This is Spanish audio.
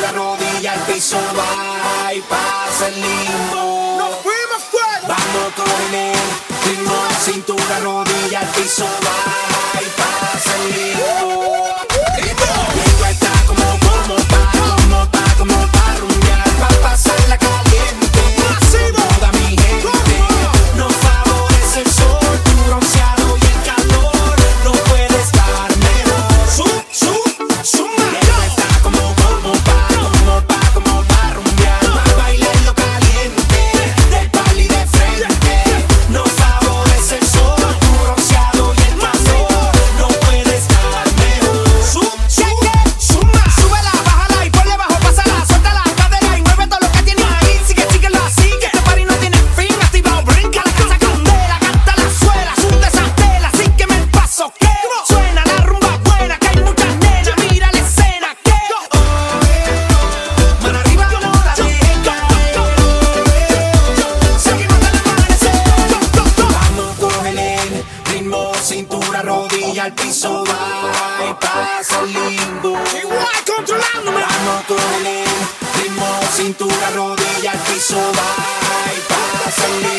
cintura, rodilla al piso, va y pasa el limbo. ¡Nos fuimos fuera! Vamos con el ritmo, cintura, rodilla al piso, va y pasa el limbo. Esto está como pa' rumbear, pa' pasarla caliente. Toda mi gente, nos favorece el sol, tu bronceado y el calor, no puede estar mejor. Esto está como pa' rumbear, pa' bailar lo caliente, del pali de frente. Nos favorece el sol, tu bronceado y el calor, no puede estar mejor. Súbela, bájala y ponle bajo, pásala, suelta la cadera y mueve todo lo que tienes ahí. Síguelo así, que este party no tiene fin. Activado, brinca la casa candela, canta la suela, sunde esa tela, sígueme el paso que suena la rumba buena, que hay muchas nenas, mira la escena que mano arriba, no la dejen caer. Seguimos hasta el amanecer. Vamos con el ritmo, cintura, rodilla al piso, va y pasa el limbo. Igual controlándome. Vamos con el ritmo, cintura, rodilla al piso, va y pasa el limbo.